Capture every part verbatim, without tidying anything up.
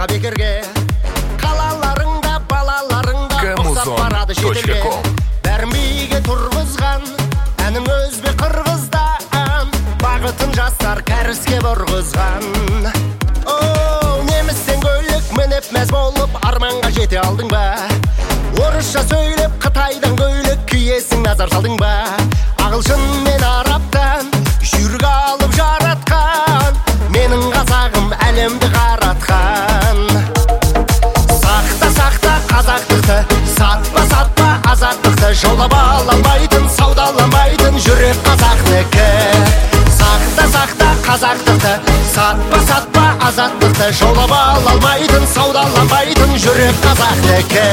бара бекерге, қалаларыңда балаларыңда ұқсап барады шетелге. Бәрін биге тұрғызған әнің өзбек қырғыздан, бағытын жастар кәріске бұрғызған. О, немістен көйлек мінеп мәз болып арманға жете алдың ба? Орысша сөйлеп Қытайдан көйлек киесің, назар салдың ба? Ағылшын мен араптан жүрек алып жаратқан, менің қазағым әлемді қаратқан. Сақта сақта қазақтықты, сатпа сатпа азаттықты, жаулап ала алмайтын, саудаланбайтын жүрек қазақтікі. Сақта сақта қазақтықты, сатпа сатпа азаттықты, жаулап ала алмайтын, саудаланбайтын жүрек қазақтікі.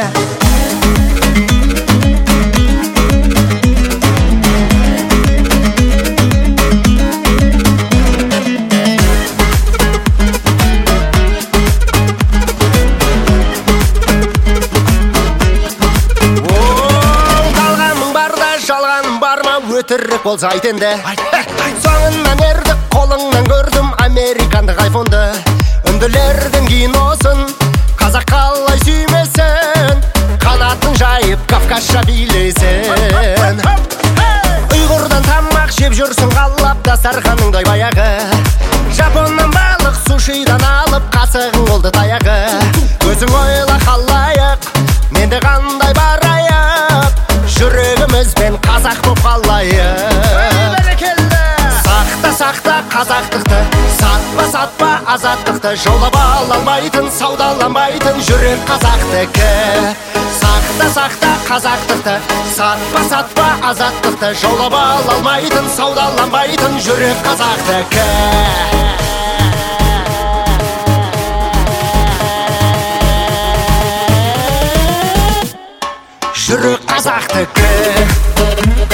Өтірік болса айт енді, соңынан ердік, қолыңнан көрдім американдық айфонды. Үнділердің киносын қазақ қалай сүймесін, қанатын жайып кавказша билесін. Ұйғырдан тамақ жеп жүрсің қалап, дастарханыңдай баяғы. Жапоннан балық, сушидан алып, қасығың болды таяғы. Өзің ойла қалайық, менде қандай барайық, жүрегімізбен қазақ боп қалайық. Сақта сақта қазақтықты, сатпа сатпа азаттықты, жаулап ала алмайтын, саудаланбайтын жүрек қазақтікі. Сақта сақта қазақтықты, сатпа сатпа азаттықты, жаулап ала алмайтын, саудаланбайтын жүрек қазақтікі. Жүрек қазақтікі.